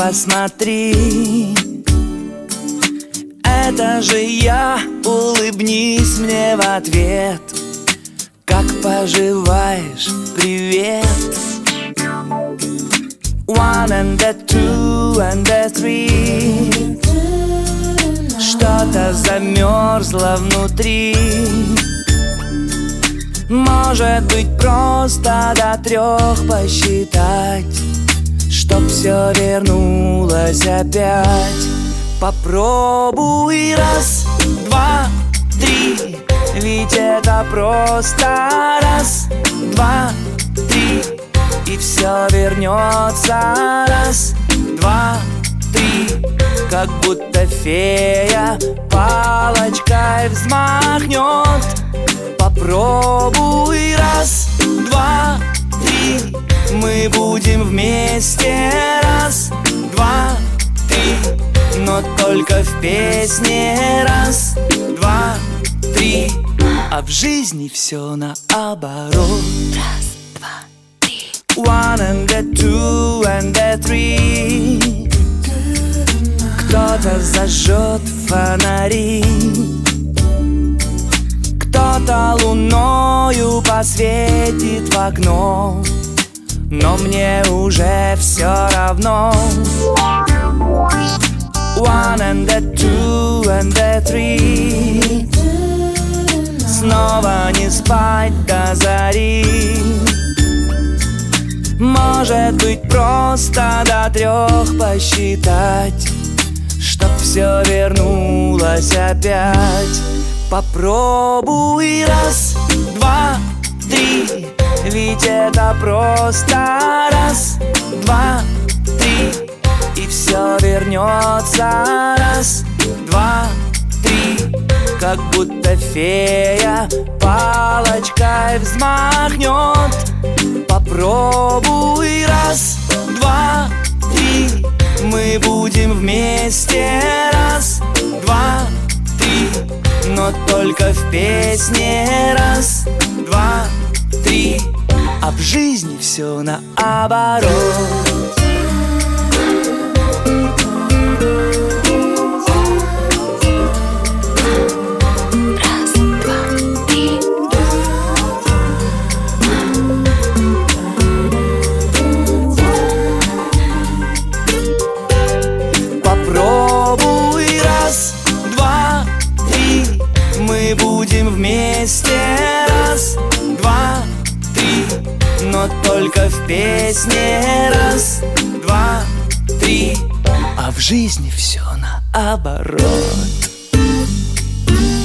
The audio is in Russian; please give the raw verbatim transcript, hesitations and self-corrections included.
посмотри, это же я, улыбнись мне в ответ. Как поживаешь? Привет. One and the two and the three. Что-то замерзло внутри. Может быть, просто до трех посчитать, чтоб все вернулось опять. Попробуй раз, два, три. Ведь это просто раз, два, три. И все вернется раз, два, три. Как будто фея палочкой взмахнет. Попробуй раз, два, три. Мы будем вместе раз, два, три. Но только в песне раз, два, три. А в жизни все наоборот. Раз, два, три. One and the two and the three. Кто-то зажжет фонари, кто-то луною посветит в окно, но мне уже все равно. One and the two and the three. Снова не спать до зари. Может быть, просто до трех посчитать, чтоб все вернулось опять. Попробуй раз, два, три. Ведь это просто раз, два, три. И все вернется раз, два, три. Как будто фея палочкой взмахнет. Попробуй раз, два, три. Мы будем вместе раз, два, три. Но только в песне раз, два, три. А в жизни все наоборот. Вместе раз, два, три. Но только в песне раз, два, три. А в жизни все наоборот.